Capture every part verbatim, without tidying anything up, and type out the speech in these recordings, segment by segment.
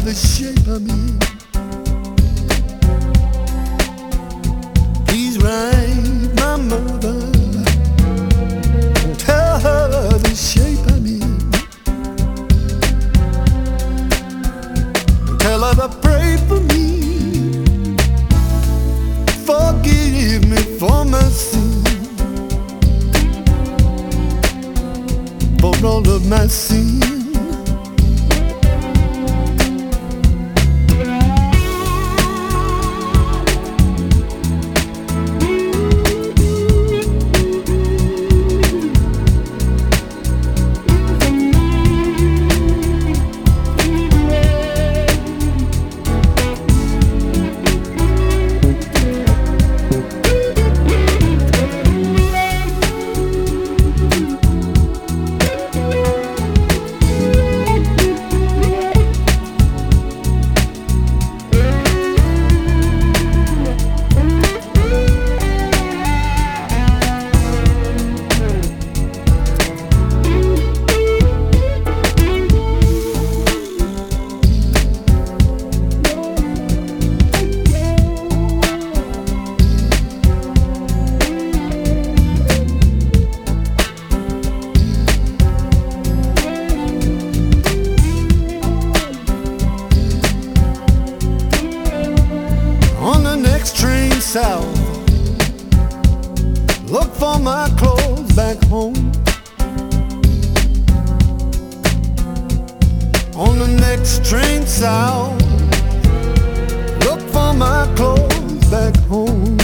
the shape I'm in. Please write my mother and tell her the shape I'm in. Tell her to pray for me, forgive me for my sin, for all of my sin. Train south, look for my clothes back home. On the next train south, look for my clothes back home.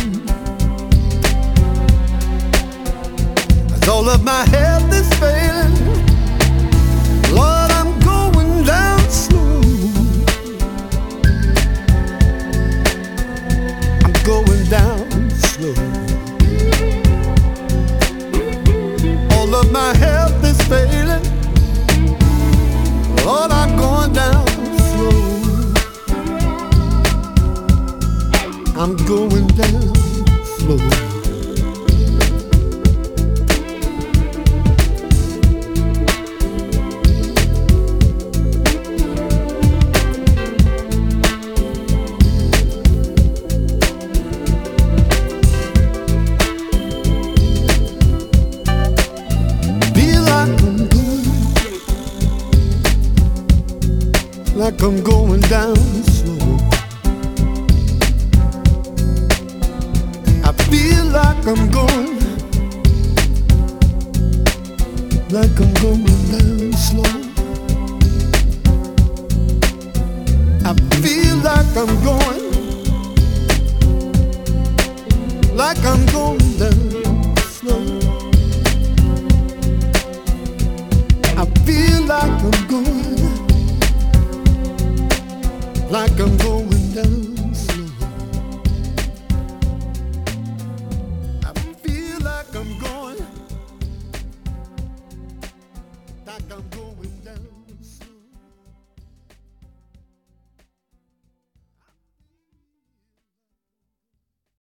As all of my health is failing, Lord, I'm going down slow. Going down slow. All of my health is failing, Lord, I'm going down slow. I'm going down slow. Like I'm going down slow. I feel like I'm going, like I'm going down slow. I feel like I'm going, like I'm going down slow. I feel like I'm going, like I'm going down slow. I feel like I'm going, like I'm going.